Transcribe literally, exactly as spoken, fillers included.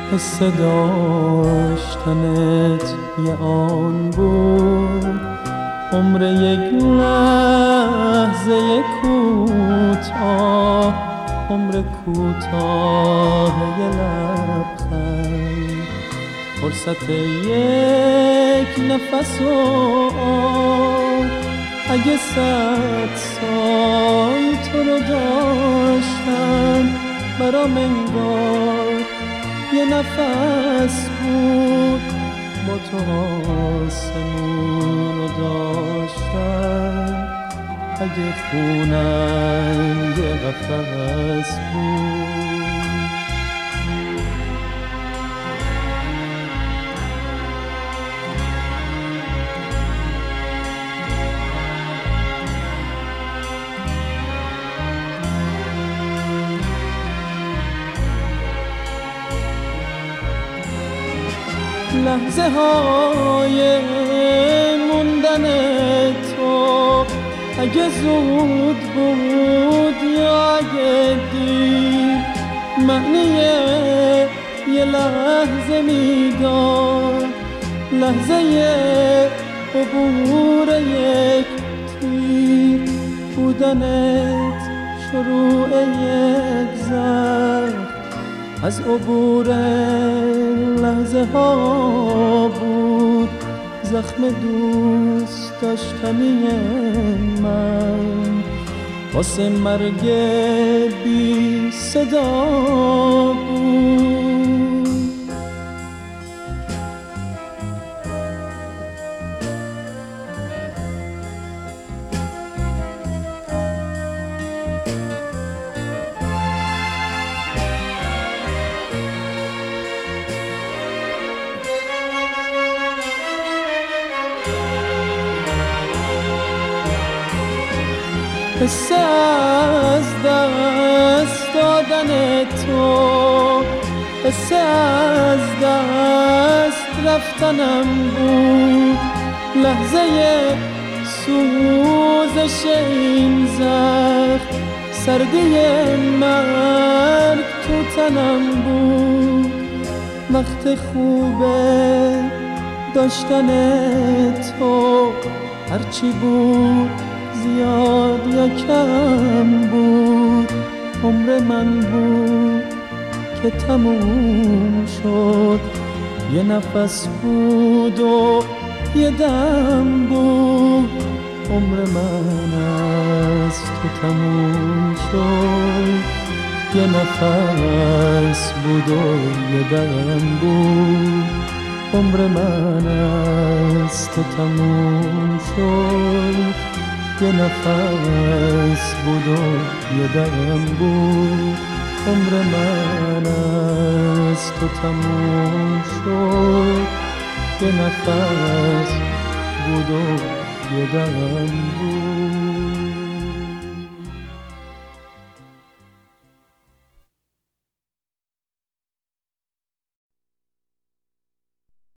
حس داشتنت یه آن بود، عمر یک لحظه کوتاه، عمر کوتاه یه لبخند، فرصت یک نفس و آه. اگه صد سال تو رو داشتم برام انگار یه نفس بود، با تو آسمون رو داشتم اگه خونم یه قفس بود. لحظه های موندن تو اگه زود بود یا اگه دیر، معنی یه لحظه میداد، لحظه عبور یک تیر بودنت، شروع یک زخم از عبور لحظه ها بود، زخم دوست داشتنی من واسه مرگ بی صدا بود. حس از دست دادن تو، حس از دست رفتنم بود، لحظه سوزش این زخم، سردی مرگ تو تنم بود. وقت خوبه داشتن تو، هرچی بود زیاد یا کم بود، عمر من بود که تموم شد، یه نفس بود و یه دم بود، عمر من از تو تموم شد، یه نفس بود و یه دم بود، عمر من از تو تموم شد، یه نفس بود و یه دم بود، عمر من از تو تموم شد، یه نفس بود و یه دم بود.